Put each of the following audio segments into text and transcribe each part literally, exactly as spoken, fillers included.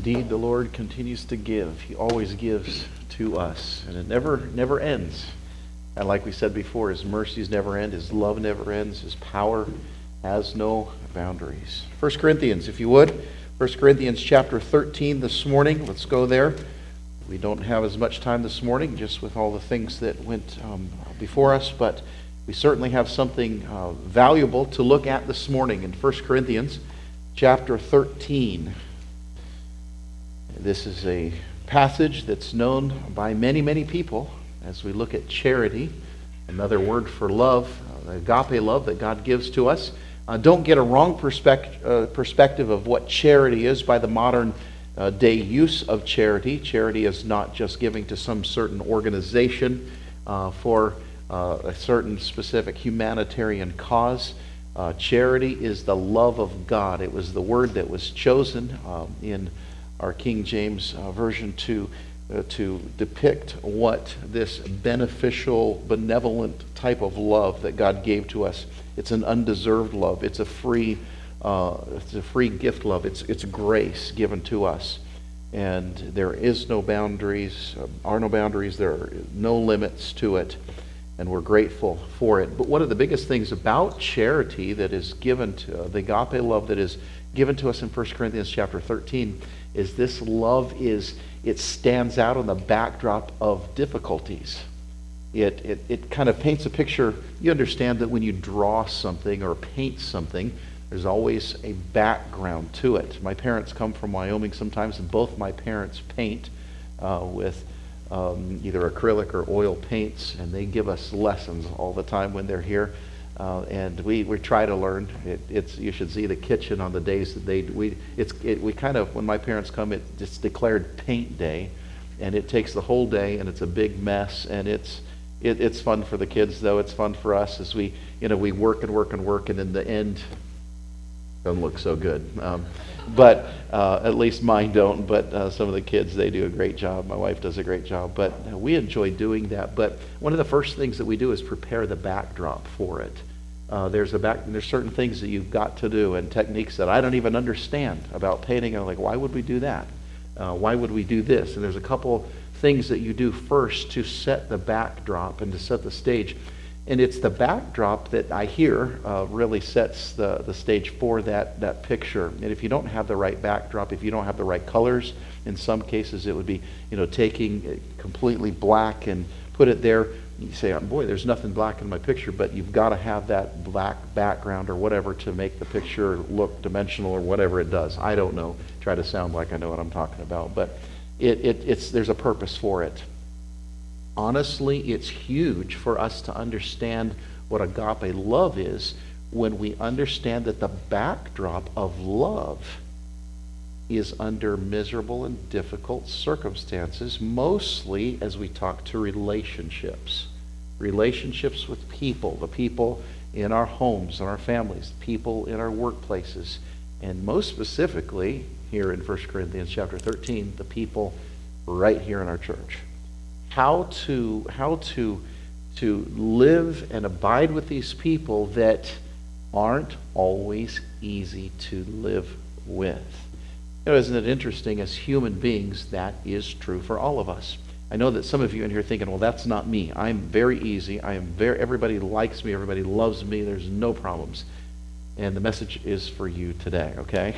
Indeed, the Lord continues to give. He always gives to us, and it never never ends. And like we said before, His mercies never end, His love never ends, His power has no boundaries. First Corinthians, if you would. First Corinthians chapter thirteen this morning. Let's go there. We don't have as much time this morning, just with all the things that went um, before us, but we certainly have something uh, valuable to look at this morning in First Corinthians chapter thirteen. This is a passage that's known by many, many people as we look at charity, another word for love, uh, the agape love that God gives to us. Uh, don't get a wrong perspective, uh, perspective of what charity is by the modern uh, day use of charity. Charity is not just giving to some certain organization uh, for uh, a certain specific humanitarian cause. Uh, charity is the love of God. It was the word that was chosen um, in our King James uh, Version to uh, to depict what this beneficial, benevolent type of love that God gave to us. It's an undeserved love. It's a free, uh, it's a free gift love. It's it's grace given to us, and there is no boundaries. Uh, are no boundaries. There are no limits to it, and we're grateful for it. But one of the biggest things about charity that is given to uh, the agape love that is given to us in First Corinthians chapter thirteen is this love is it stands out on the backdrop of difficulties. It, it it kind of paints a picture. You understand that when you draw something or paint something, there's always a background to it. My parents come from Wyoming sometimes, and both my parents paint uh, with um, either acrylic or oil paints, and they give us lessons all the time when they're here. Uh, and we, we try to learn. It, it's you should see the kitchen on the days that they we it's it, we kind of when my parents come, it, it's declared paint day, and it takes the whole day, and it's a big mess, and it's it, it's fun for the kids though. It's fun for us as we you know we work and work and work, and in the end, doesn't look so good. Um, but uh, at least mine don't. But uh, some of the kids, they do a great job. My wife does a great job. But uh, we enjoy doing that. But one of the first things that we do is prepare the backdrop for it. Uh, there's a back. There's certain things that you've got to do and techniques that I don't even understand about painting. I'm like, why would we do that? Uh, why would we do this? And there's a couple things that you do first to set the backdrop and to set the stage. And it's the backdrop that I hear uh, really sets the, the stage for that, that picture. And if you don't have the right backdrop, if you don't have the right colors, in some cases it would be, you know, taking it completely black and put it there. You say, oh, boy, there's nothing black in my picture, but you've got to have that black background or whatever to make the picture look dimensional or whatever it does. I don't know. Try to sound like I know what I'm talking about. But it, it, it's there's a purpose for it. Honestly, it's huge for us to understand what agape love is when we understand that the backdrop of love is under miserable and difficult circumstances, mostly as we talk to relationships. Relationships with people, the people in our homes and our families, people in our workplaces, and most specifically, here in First Corinthians chapter thirteen, the people right here in our church. How to how to to live and abide with these people that aren't always easy to live with. You know, isn't it interesting? As human beings, that is true for all of us. I know that some of you in here are thinking, well, that's not me. I'm very easy. I am very. Everybody likes me. Everybody loves me. There's no problems. And the message is for you today. Okay?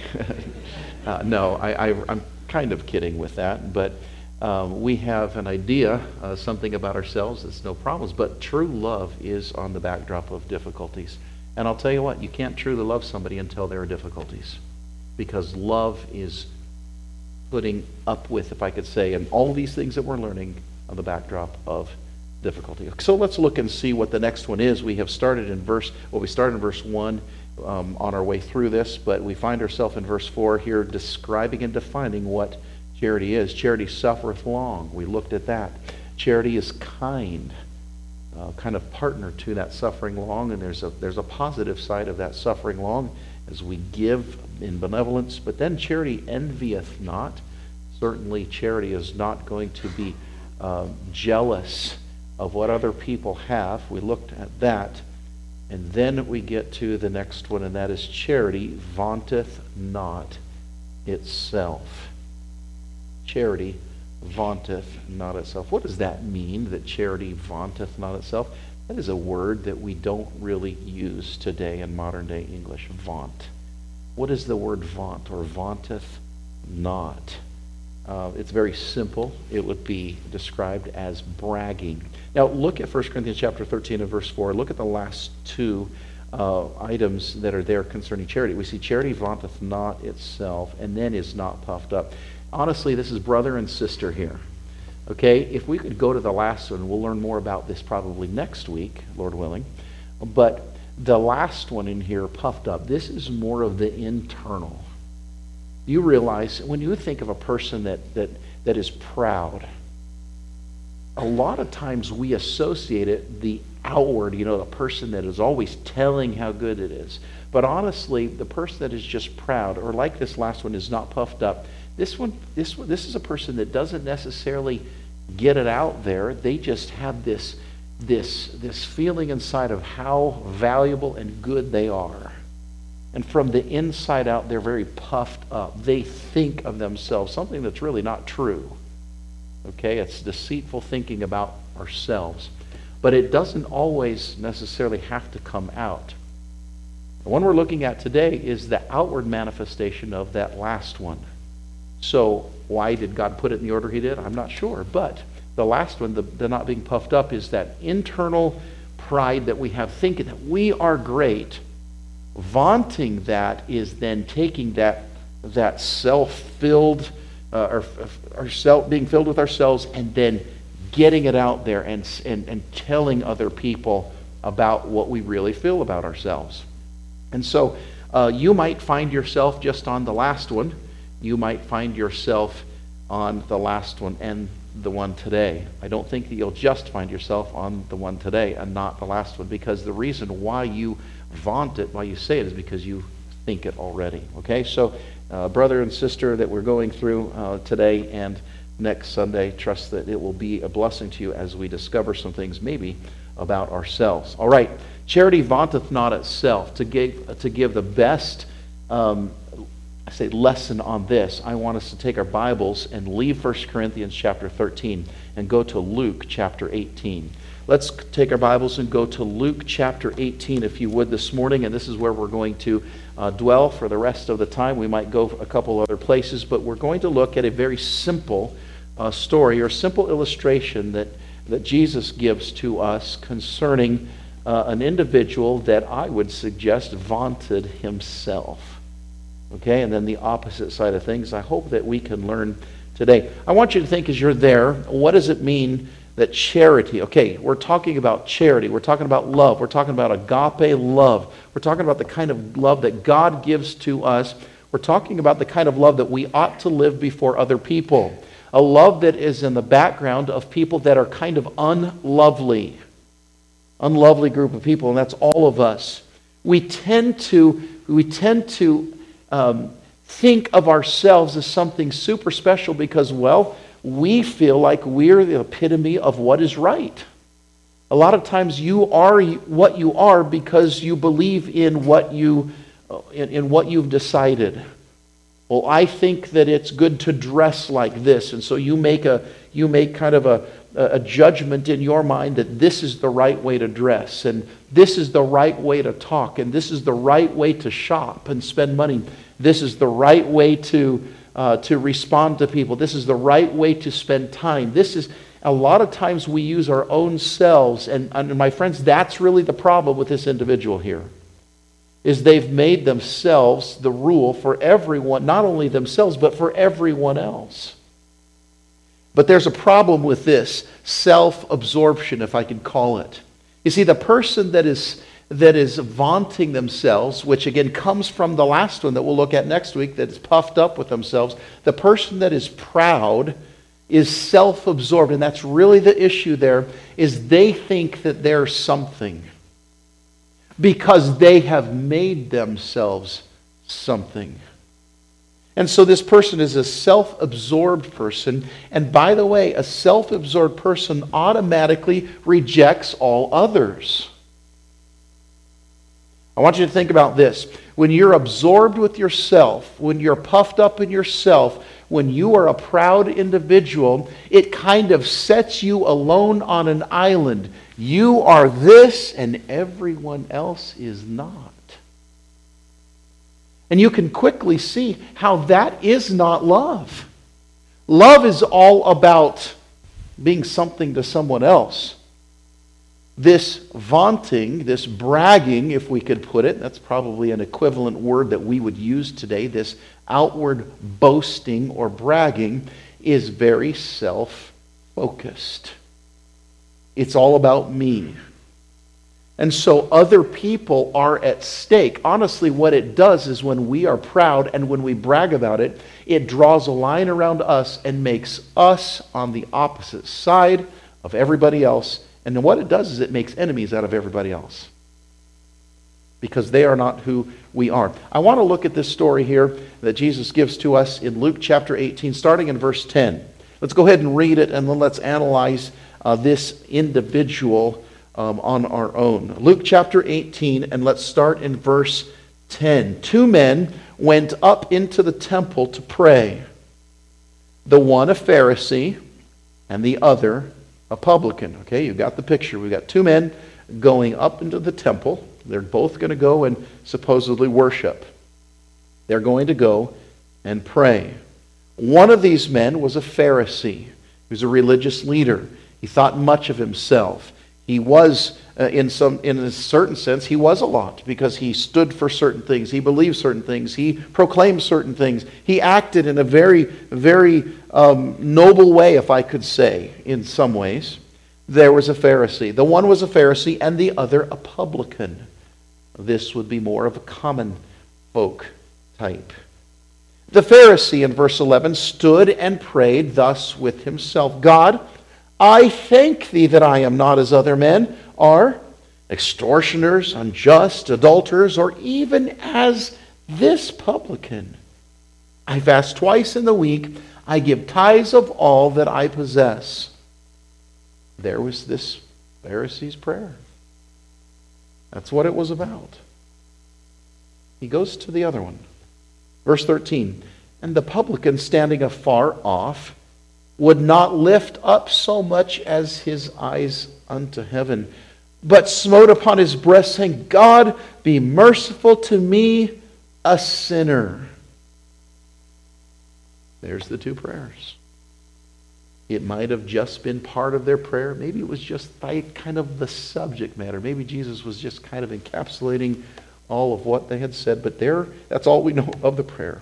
uh, no, I, I, I'm kind of kidding with that, but. Um, we have an idea, uh, something about ourselves that's no problems, but true love is on the backdrop of difficulties. And I'll tell you what, you can't truly love somebody until there are difficulties, because love is putting up with, if I could say, and all these things that we're learning on the backdrop of difficulty. So let's look and see what the next one is. We have started in verse, well, we started in verse one um, on our way through this, but we find ourselves in verse four here describing and defining what charity is. Charity suffereth long. We looked at that. Charity is kind, uh, kind of partner to that suffering long, and there's a there's a positive side of that suffering long as we give in benevolence. But then charity envieth not. Certainly, charity is not going to be uh, jealous of what other people have. We looked at that, and then we get to the next one, and that is charity vaunteth not itself. Charity vaunteth not itself. What does that mean, that charity vaunteth not itself? That is a word that we don't really use today in modern day English, vaunt. What is the word vaunt or vaunteth not? Uh, it's very simple. It would be described as bragging. Now look at First Corinthians chapter thirteen and verse four. Look at the last two uh, items that are there concerning charity. We see charity vaunteth not itself and then is not puffed up. Honestly, this is brother and sister here. Okay, if we could go to the last one, we'll learn more about this probably next week, Lord willing. But the last one in here, puffed up, this is more of the internal. You realize when you think of a person that that that is proud, a lot of times we associate it the outward, you know, the person that is always telling how good it is. But honestly, the person that is just proud, or like this last one, is not puffed up. This one, this one, this is a person that doesn't necessarily get it out there. They just have this, this, this feeling inside of how valuable and good they are. And from the inside out, they're very puffed up. They think of themselves, something that's really not true. Okay, it's deceitful thinking about ourselves. But it doesn't always necessarily have to come out. The one we're looking at today is the outward manifestation of that last one. So why did God put it in the order he did? I'm not sure. But the last one, the, the not being puffed up, is that internal pride that we have, thinking that we are great. Vaunting that is then taking that, that self-filled, uh, or, or self, being filled with ourselves, and then getting it out there and, and, and telling other people about what we really feel about ourselves. And so uh, you might find yourself just on the last one. You might find yourself on the last one and the one today. I don't think that you'll just find yourself on the one today and not the last one, because the reason why you vaunt it, why you say it, is because you think it already. Okay, so uh, brother and sister that we're going through uh, today and next Sunday, trust that it will be a blessing to you as we discover some things maybe about ourselves. All right, charity vaunteth not itself. To give, to give the best um, I say lesson on this, I want us to take our Bibles and leave First Corinthians chapter thirteen and go to Luke chapter eighteen. Let's take our Bibles and go to Luke chapter eighteen, if you would, this morning, and this is where we're going to uh, dwell for the rest of the time. We might go a couple other places, but we're going to look at a very simple uh, story or simple illustration that, that Jesus gives to us concerning uh, an individual that I would suggest vaunted himself. Okay, and then the opposite side of things, I hope that we can learn today. I want you to think as you're there, what does it mean that charity, okay, we're talking about charity, we're talking about love, we're talking about agape love, we're talking about the kind of love that God gives to us, we're talking about the kind of love that we ought to live before other people, a love that is in the background of people that are kind of unlovely, unlovely group of people, and that's all of us. We tend to, we tend to Um, think of ourselves as something super special because, well, we feel like we're the epitome of what is right. A lot of times you are what you are because you believe in what you in, in what you've decided. Well, I think that it's good to dress like this, and so you make a you make kind of a a judgment in your mind that this is the right way to dress, and this is the right way to talk, and this is the right way to shop and spend money. This is the right way to uh, to respond to people. This is the right way to spend time. This is, a lot of times we use our own selves, and, and my friends, that's really the problem with this individual here, is they've made themselves the rule for everyone, not only themselves, but for everyone else. But there's a problem with this self-absorption, if I can call it. You see, the person that is that is vaunting themselves, which again comes from the last one that we'll look at next week, that is puffed up with themselves, the person that is proud is self-absorbed, and that's really the issue there, is they think that they're something because they have made themselves something. And so this person is a self-absorbed person, and by the way, a self-absorbed person automatically rejects all others. I want you to think about this. When you're absorbed with yourself, when you're puffed up in yourself, when you are a proud individual, it kind of sets you alone on an island. You are this and everyone else is not. And you can quickly see how that is not love. Love is all about being something to someone else. This vaunting, this bragging, if we could put it, that's probably an equivalent word that we would use today, this outward boasting or bragging is very self-focused. It's all about me. And so other people are at stake. Honestly, what it does is when we are proud and when we brag about it, it draws a line around us and makes us on the opposite side of everybody else. And then what it does is it makes enemies out of everybody else, because they are not who we are. I want to look at this story here that Jesus gives to us in Luke chapter eighteen, starting in verse ten. Let's go ahead and read it, and then let's analyze uh, this individual um, on our own. Luke chapter eighteen, and let's start in verse ten. Two men went up into the temple to pray, the one a Pharisee and the other a publican. Okay, you got the picture. We've got two men going up into the temple. They're both going to go and supposedly worship. They're going to go and pray. One of these men was a Pharisee. He was a religious leader. He thought much of himself. He was, uh, in some, in a certain sense, he was a lot, because he stood for certain things. He believed certain things. He proclaimed certain things. He acted in a very, very um, noble way, if I could say, in some ways. There was a Pharisee. The one was a Pharisee and the other a publican. This would be more of a common folk type. The Pharisee, in verse eleven, stood and prayed thus with himself, God, I thank thee that I am not as other men are, extortioners, unjust, adulterers, or even as this publican. I fast twice in the week. I give tithes of all that I possess. There was this Pharisee's prayer. That's what it was about. He goes to the other one. Verse thirteen, and the publican standing afar off would not lift up so much as his eyes unto heaven, but smote upon his breast, saying, God, be merciful to me, a sinner. There's the two prayers. It might have just been part of their prayer. Maybe it was just kind of the subject matter. Maybe Jesus was just kind of encapsulating all of what they had said, but there, that's all we know of the prayer.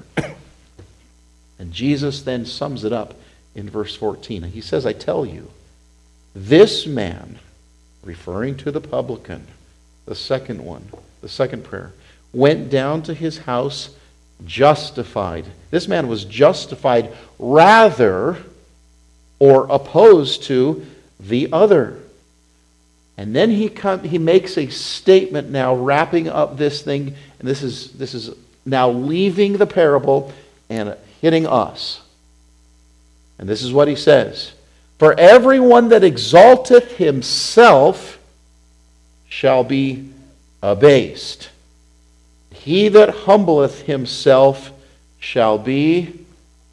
And Jesus then sums it up in verse fourteen. He says, I tell you, this man, referring to the publican, the second one, the second prayer, went down to his house justified. This man was justified rather or opposed to the other. And then he come, he makes a statement now, wrapping up this thing, and this is this is now leaving the parable and hitting us. And this is what he says. For everyone that exalteth himself shall be abased. He that humbleth himself shall be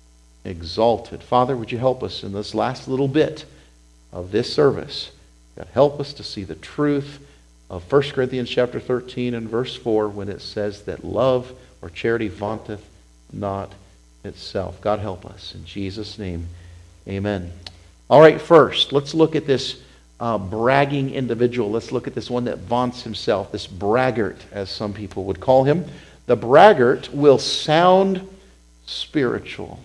exalted. Father, would you help us in this last little bit of this service? God, help us to see the truth of First Corinthians chapter thirteen and verse four when it says that love or charity vaunteth not itself. God, help us. In Jesus' name, amen. All right, first, let's look at this uh, bragging individual. Let's look at this one that vaunts himself, this braggart, as some people would call him. The braggart will sound spiritual.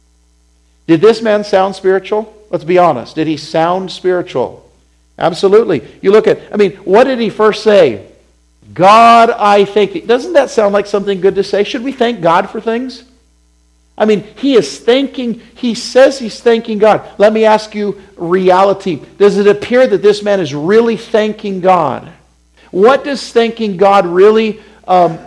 Did this man sound spiritual? Let's be honest. Did he sound spiritual? Absolutely. You look at, I mean, what did he first say? God, I thank thee. Doesn't that sound like something good to say? Should we thank God for things? I mean, he is thanking, he says he's thanking God. Let me ask you reality. Does it appear that this man is really thanking God? What does thanking God really, um,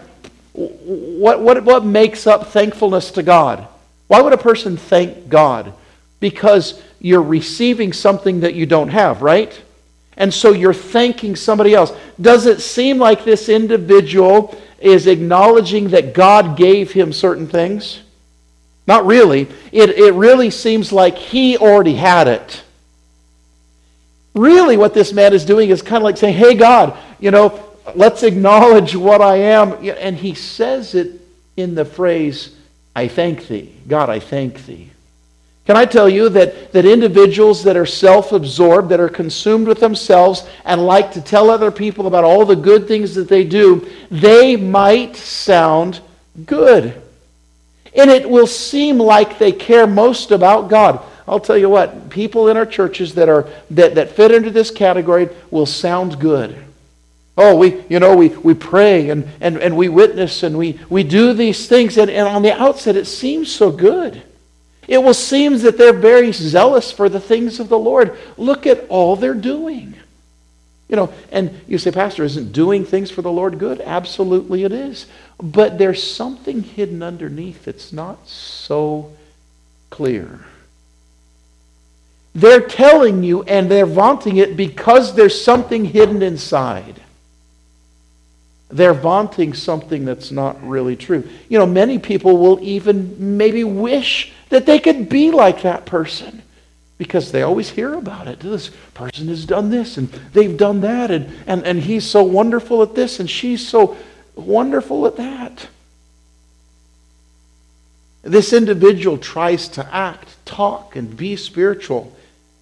what, what, what makes up thankfulness to God? Why would a person thank God? Because you're receiving something that you don't have, right? And so you're thanking somebody else. Does it seem like this individual is acknowledging that God gave him certain things? Not really. It, it really seems like he already had it. Really what this man is doing is kind of like saying, hey God, you know, let's acknowledge what I am. And he says it in the phrase, I thank thee. God, I thank thee. Can I tell you that, that individuals that are self-absorbed, that are consumed with themselves and like to tell other people about all the good things that they do, they might sound good. And it will seem like they care most about God. I'll tell you what, people in our churches that are that, that fit into this category will sound good. Oh, we, you know, we, we pray and, and, and we witness and we, we do these things, and, and on the outset it seems so good. It will seem that they're very zealous for the things of the Lord. Look at all they're doing. You know, and you say, Pastor, isn't doing things for the Lord good? Absolutely it is. But there's something hidden underneath that's not so clear. They're telling you and they're vaunting it because there's something hidden inside. They're vaunting something that's not really true. You know, many people will even maybe wish that they could be like that person because they always hear about it. This person has done this and they've done that, and, and, and he's so wonderful at this and she's so wonderful at that. This individual tries to act, talk, and be spiritual.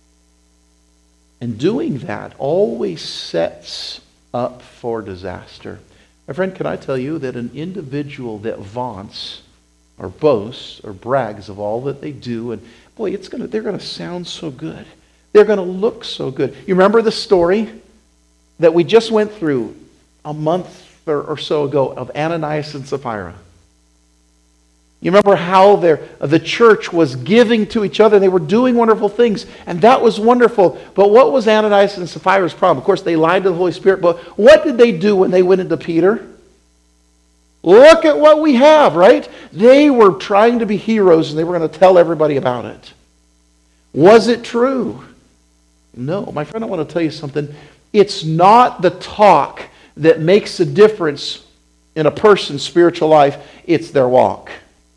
And doing that always sets up for disaster. My friend, can I tell you that an individual that vaunts or boasts or brags of all that they do, and boy, it's gonna they're gonna sound so good. They're gonna look so good. You remember the story that we just went through a month or, or so ago of Ananias and Sapphira? You remember how the church was giving to each other. They were doing wonderful things, and that was wonderful. But what was Ananias and Sapphira's problem? Of course, they lied to the Holy Spirit, but what did they do when they went into Peter? Look at what we have, right? They were trying to be heroes, and they were going to tell everybody about it. Was it true? No. My friend, I want to tell you something. It's not the talk that makes a difference in a person's spiritual life. It's their walk.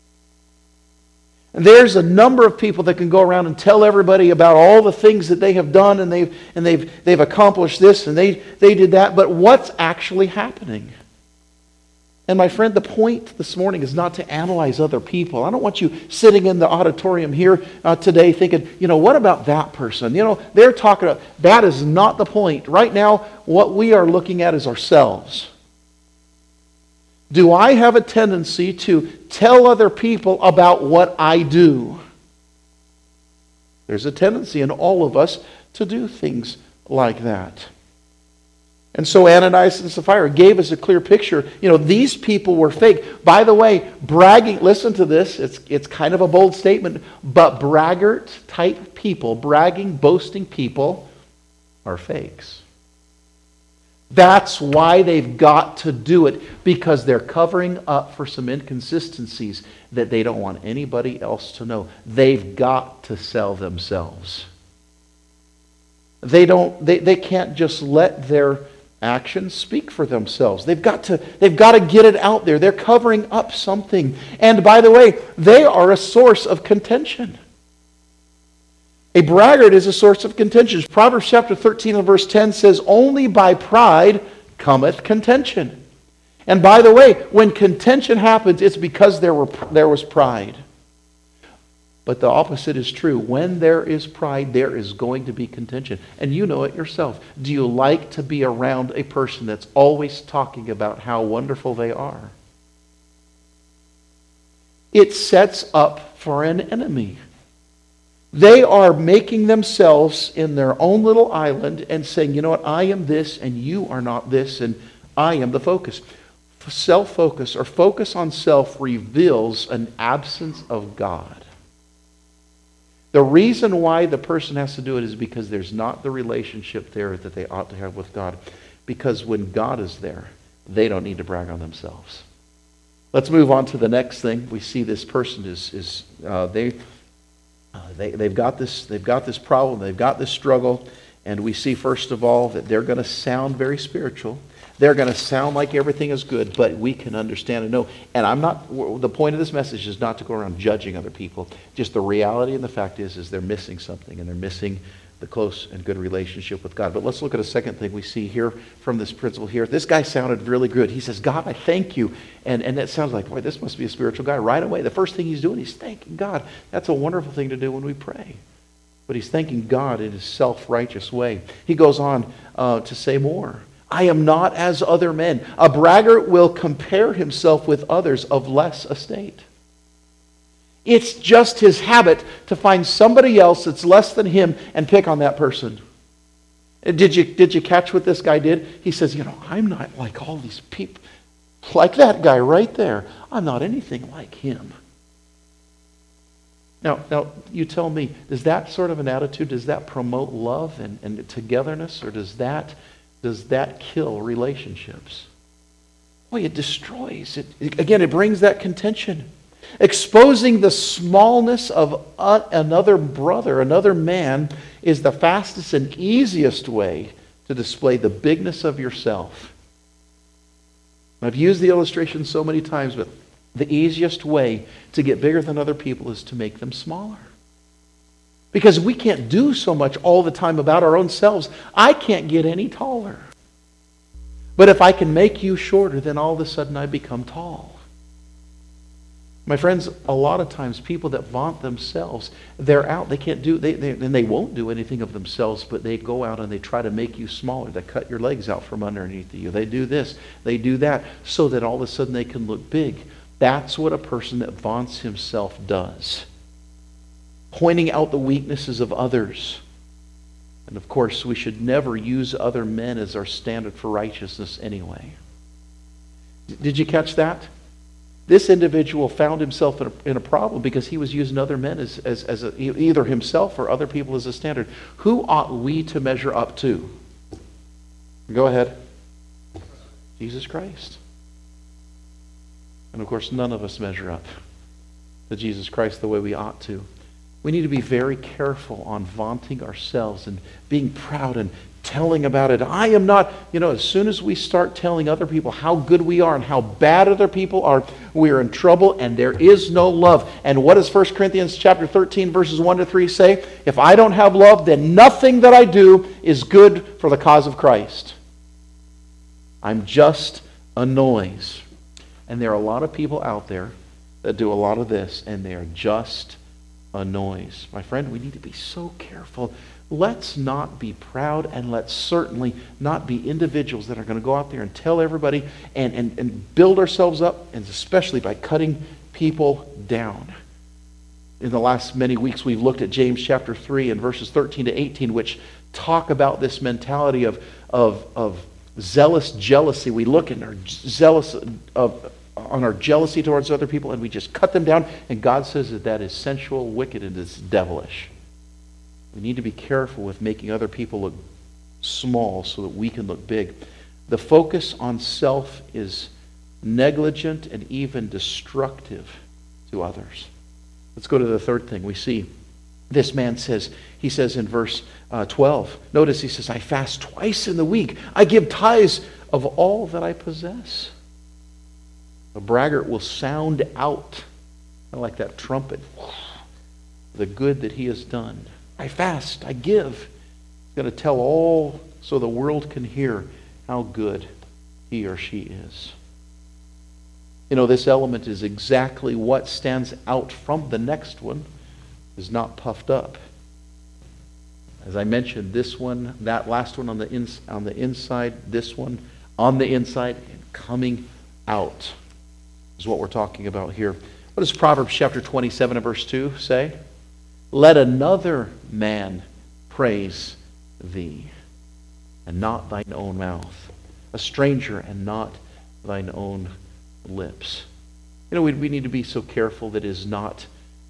And there's a number of people that can go around and tell everybody about all the things that they have done, and they've and they've they've accomplished this and they they did that, but what's actually happening? And my friend, the point this morning is not to analyze other people. I don't want you sitting in the auditorium here uh, today thinking, you know, what about that person? You know, they're talking about, that is not the point. Right now, what we are looking at is ourselves. Do I have a tendency to tell other people about what I do? There's a tendency in all of us to do things like that. And so Ananias and Sapphira gave us a clear picture. You know, these people were fake. By the way, bragging, listen to this, it's, it's kind of a bold statement, but braggart-type people, bragging, boasting people are fakes. That's why they've got to do it, because they're covering up for some inconsistencies that they don't want anybody else to know. They've got to sell themselves. They don't they, they can't just let their actions speak for themselves. They've got to they've got to get it out there. They're covering up something. And by the way, they are a source of contention. A braggart is a source of contention. Proverbs chapter thirteen and verse ten says, only by pride cometh contention. And by the way, when contention happens, it's because there were there was pride. But the opposite is true. When there is pride, there is going to be contention. And you know it yourself. Do you like to be around a person that's always talking about how wonderful they are? It sets up for an enemy. They are making themselves in their own little island and saying, you know what, I am this and you are not this, and I am the focus. Self-focus or focus on self reveals an absence of God. The reason why the person has to do it is because there's not the relationship there that they ought to have with God. Because when God is there, they don't need to brag on themselves. Let's move on to the next thing. We see this person is, is uh, they... Uh, they, they've got this, they've got this problem, they've got this struggle, and we see first of all that they're going to sound very spiritual. They're going to sound like everything is good, but we can understand and know. And I'm not, the point of this message is not to go around judging other people. Just the reality and the fact is, is they're missing something, and they're missing the close and good relationship with God. But let's look at a second thing we see here from this principle here. This guy sounded really good. He says, God, I thank you. And, and that sounds like, boy, this must be a spiritual guy. Right away, the first thing he's doing, he's thanking God. That's a wonderful thing to do when we pray. But he's thanking God in his self-righteous way. He goes on uh, to say more. I am not as other men. A braggart will compare himself with others of less estate. It's just his habit to find somebody else that's less than him and pick on that person. Did you, did you catch what this guy did? He says, you know, I'm not like all these people, like that guy right there. I'm not anything like him. Now, now you tell me, does that sort of an attitude, does that promote love and, and togetherness, or does that, does that kill relationships? Boy, it destroys. It, it, again, it brings that contention. Exposing the smallness of another brother, another man, is the fastest and easiest way to display the bigness of yourself. I've used the illustration so many times, but the easiest way to get bigger than other people is to make them smaller. Because we can't do so much all the time about our own selves. I can't get any taller. But if I can make you shorter, then all of a sudden I become tall. My friends, a lot of times people that vaunt themselves, they're out, they can't do, they, they, and they won't do anything of themselves, but they go out and they try to make you smaller. They cut your legs out from underneath you. They do this, they do that, so that all of a sudden they can look big. That's what a person that vaunts himself does. Pointing out the weaknesses of others. And of course, we should never use other men as our standard for righteousness anyway. Did you catch that? This individual found himself in a, in a problem because he was using other men as, as, as a, either himself or other people as a standard. Who ought we to measure up to? Go ahead. Jesus Christ. And of course, none of us measure up to Jesus Christ the way we ought to. We need to be very careful on vaunting ourselves and being proud and telling about it. I am not, you know, as soon as we start telling other people how good we are and how bad other people are, we are in trouble and there is no love. And what does First Corinthians chapter thirteen verses one to three say? If I don't have love, then nothing that I do is good for the cause of Christ. I'm just a noise. And there are a lot of people out there that do a lot of this, and they are just a noise. My friend, we need to be so careful. Let's not be proud, and let's certainly not be individuals that are going to go out there and tell everybody and, and, and build ourselves up, and especially by cutting people down. In the last many weeks, we've looked at James chapter three and verses thirteen to eighteen, which talk about this mentality of, of, of zealous jealousy. We look and are zealous of, on our jealousy towards other people, and we just cut them down, and God says that that is sensual, wicked, and it's devilish. We need to be careful with making other people look small so that we can look big. The focus on self is negligent and even destructive to others. Let's go to the third thing we see. This man says, he says in verse uh, twelve, notice he says, I fast twice in the week. I give tithes of all that I possess. A braggart will sound out, kind of like that trumpet, the good that he has done. I fast, I give. He's going to tell all so the world can hear how good he or she is. You know, this element is exactly what stands out from the next one, is not puffed up. As I mentioned, this one, that last one on the ins- on the inside, this one on the inside, and coming out is what we're talking about here. What does Proverbs chapter twenty-seven and verse two say? Let another man praise thee, and not thine own mouth. A stranger, and not thine own lips. You know, we, we need to be so careful that it is not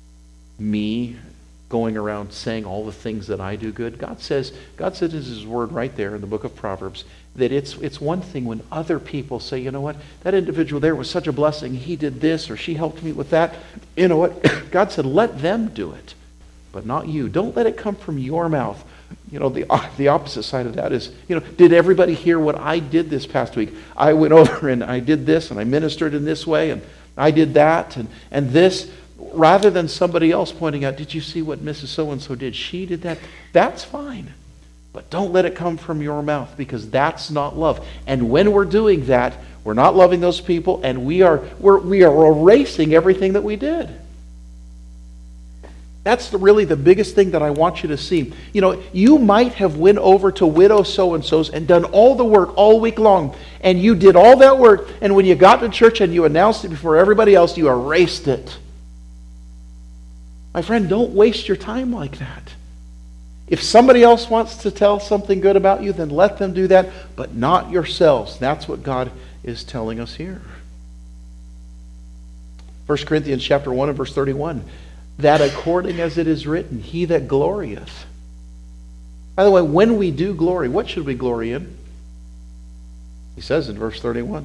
me going around saying all the things that I do good. God says, God says in His Word right there in the book of Proverbs, that it's it's one thing when other people say, you know what, that individual there was such a blessing, he did this, or she helped me with that. You know what? God said, let them do it, but not you. Don't let it come from your mouth. You know, the, the opposite side of that is, you know, did everybody hear what I did this past week? I went over and I did this and I ministered in this way and I did that and, and this, rather than somebody else pointing out, did you see what Missus So-and-so did? She did that. That's fine. But don't let it come from your mouth, because that's not love. And when we're doing that, we're not loving those people, and we are, we're, we are erasing everything that we did. That's the, really the biggest thing that I want you to see. You know, you might have went over to widow so-and-so's and done all the work all week long, and you did all that work, and when you got to church and you announced it before everybody else, you erased it. My friend, don't waste your time like that. If somebody else wants to tell something good about you, then let them do that, but not yourselves. That's what God is telling us here. First Corinthians chapter one and verse thirty-one. That according as it is written, he that glorieth. By the way, when we do glory, what should we glory in? He says in verse thirty-one,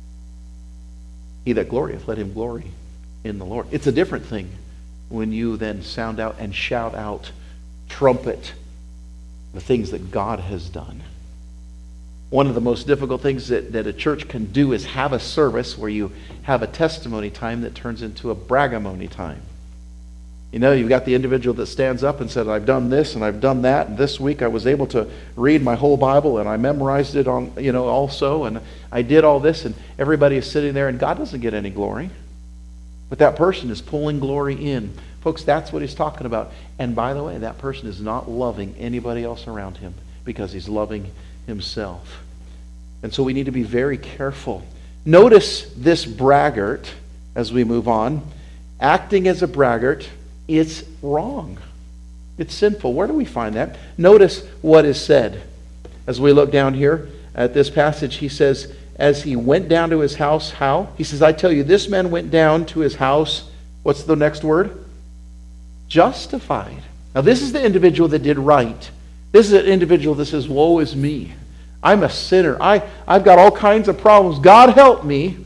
he that glorieth, let him glory in the Lord. It's a different thing when you then sound out and shout out, trumpet the things that God has done. One of the most difficult things that, that a church can do is have a service where you have a testimony time that turns into a bragamony time. You know, you've got the individual that stands up and said, I've done this and I've done that, and this week I was able to read my whole Bible and I memorized it on, you know, also, and I did all this, and everybody is sitting there and God doesn't get any glory. But that person is pulling glory in. Folks, that's what he's talking about. And by the way, that person is not loving anybody else around him because he's loving himself. And so we need to be very careful. Notice this braggart as we move on. Acting as a braggart, it's wrong. It's sinful. Where do we find that? Notice what is said. As we look down here at this passage, he says, as he went down to his house, how? He says, I tell you, this man went down to his house. What's the next word? Justified. Now this is the individual that did right. This is an individual that says, woe is me. I'm a sinner. I, I've got all kinds of problems. God help me.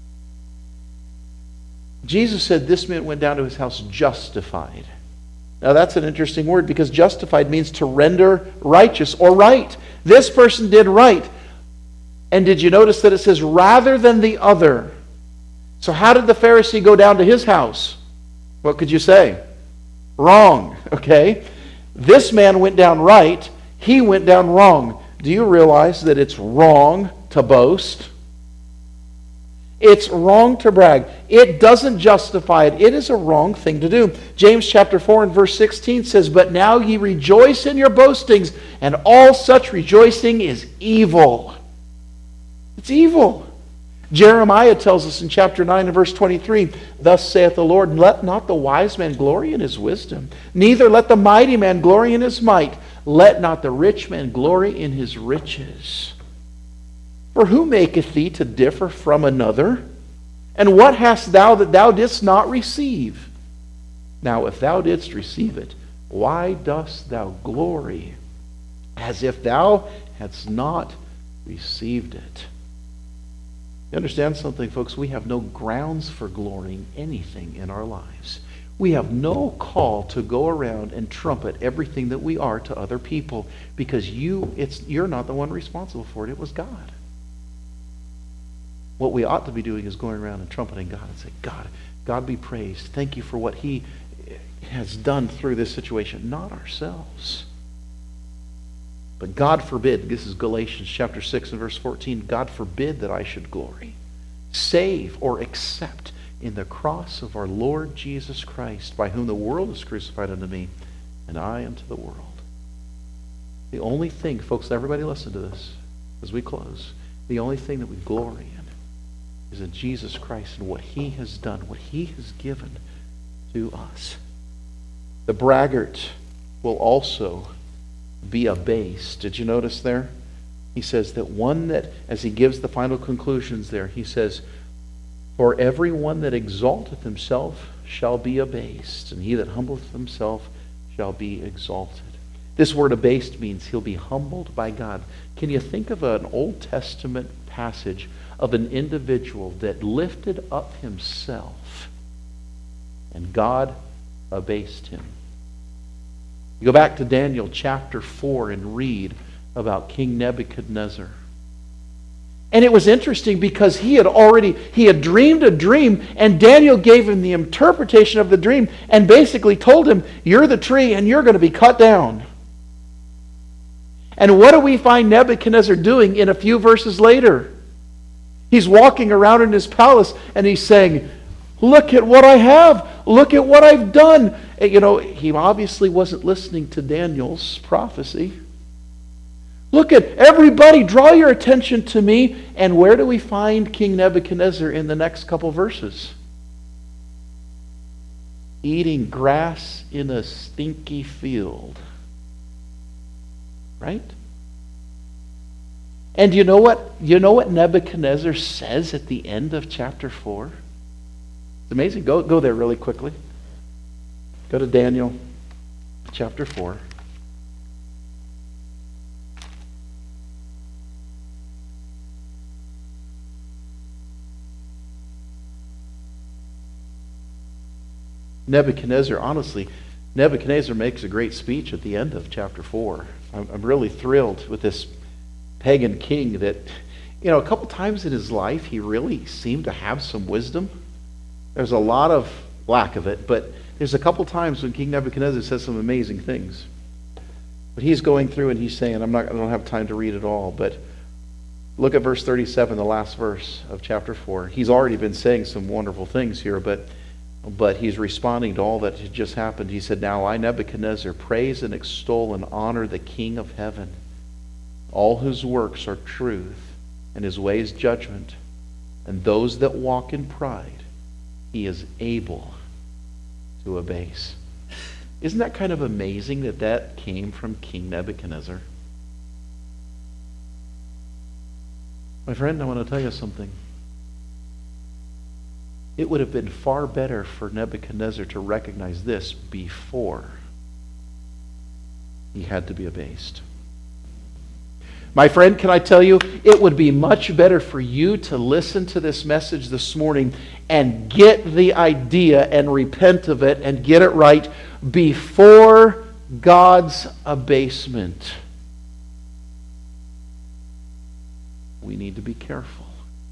Jesus said this man went down to his house justified. Now that's an interesting word, because justified means to render righteous or right. This person did right. And did you notice that it says rather than the other? So how did the Pharisee go down to his house? What could you say? Wrong, okay? This man went down right. He went down wrong. Do you realize that it's wrong to boast? It's wrong to brag. It doesn't justify it. It is a wrong thing to do. James chapter four and verse sixteen says, but now ye rejoice in your boastings, and all such rejoicing is evil. It's evil. Jeremiah tells us in chapter nine and verse twenty-three, thus saith the Lord, let not the wise man glory in his wisdom, neither let the mighty man glory in his might, let not the rich man glory in his riches. For who maketh thee to differ from another? And what hast thou that thou didst not receive? Now if thou didst receive it, why dost thou glory as if thou hadst not received it? You understand something, folks? We have no grounds for glorying anything in our lives. We have no call to go around and trumpet everything that we are to other people, because you, it's you're not the one responsible for it. It was God. What we ought to be doing is going around and trumpeting God and say, God, God be praised. Thank you for what he has done through this situation, not ourselves. But God forbid, this is Galatians chapter six and verse fourteen, God forbid that I should glory, save or accept in the cross of our Lord Jesus Christ, by whom the world is crucified unto me, and I unto the world. The only thing, folks, everybody listen to this as we close, the only thing that we glory in is in Jesus Christ and what he has done, what he has given to us. The braggart will also be abased. Did you notice there? He says that one that, as he gives the final conclusions there, he says, for every one that exalteth himself shall be abased, and he that humbleth himself shall be exalted. This word abased means he'll be humbled by God. Can you think of an Old Testament passage of an individual that lifted up himself and God abased him? You go back to Daniel chapter four and read about King Nebuchadnezzar. And it was interesting because he had already, he had dreamed a dream, and Daniel gave him the interpretation of the dream and basically told him, you're the tree and you're going to be cut down. And what do we find Nebuchadnezzar doing in a few verses later? He's walking around in his palace and he's saying, look at what I have. Look at what I've done. And, you know, he obviously wasn't listening to Daniel's prophecy. Look at everybody, draw your attention to me. And where do we find King Nebuchadnezzar in the next couple verses? Eating grass in a stinky field. Right? And you know what? You know what Nebuchadnezzar says at the end of chapter four? It's amazing. Go, go there really quickly. Go to Daniel chapter four. Nebuchadnezzar, honestly, Nebuchadnezzar makes a great speech at the end of chapter four. I'm, I'm really thrilled with this pagan king that, you know, a couple times in his life he really seemed to have some wisdom. There's a lot of lack of it, but there's a couple times when King Nebuchadnezzar says some amazing things. But he's going through and he's saying, I'm not, I don't have time to read it all, but look at verse thirty-seven, the last verse of chapter four. He's already been saying some wonderful things here, but But he's responding to all that had just happened. He said, now I, Nebuchadnezzar, praise and extol and honor the King of heaven. All whose works are truth, and his ways judgment. And those that walk in pride, he is able to abase. Isn't that kind of amazing that that came from King Nebuchadnezzar? My friend, I want to tell you something. It would have been far better for Nebuchadnezzar to recognize this before he had to be abased. My friend, can I tell you, it would be much better for you to listen to this message this morning and get the idea and repent of it and get it right before God's abasement. We need to be careful.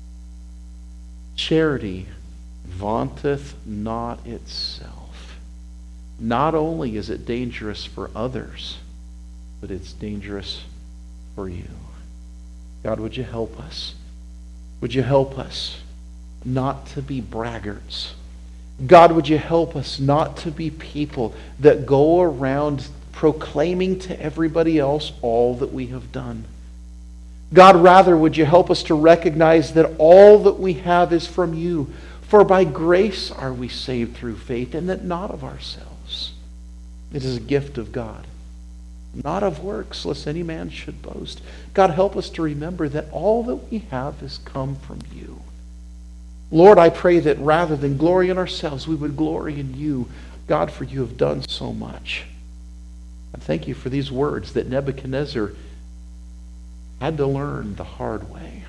Charity vaunteth not itself. Not only is it dangerous for others, but it's dangerous for you. God, would you help us? Would you help us not to be braggarts? God, would you help us not to be people that go around proclaiming to everybody else all that we have done? God, rather, would you help us to recognize that all that we have is from you? For by grace are we saved through faith, and that not of ourselves. It is a gift of God, not of works, lest any man should boast. God, help us to remember that all that we have has come from you. Lord, I pray that rather than glory in ourselves, we would glory in you. God, for you have done so much. I thank you for these words that Nebuchadnezzar had to learn the hard way.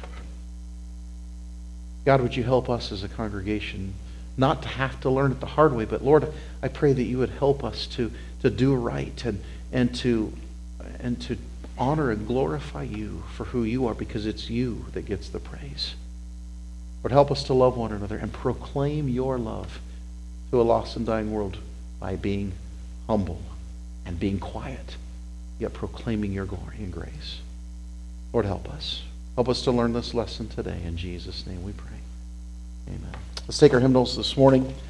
God, would you help us as a congregation not to have to learn it the hard way, but Lord, I pray that you would help us to, to do right and, and, to, and to honor and glorify you for who you are, because it's you that gets the praise. Lord, help us to love one another and proclaim your love to a lost and dying world by being humble and being quiet, yet proclaiming your glory and grace. Lord, help us. Help us to learn this lesson today. In Jesus' name we pray. Amen. Let's take our hymnals this morning.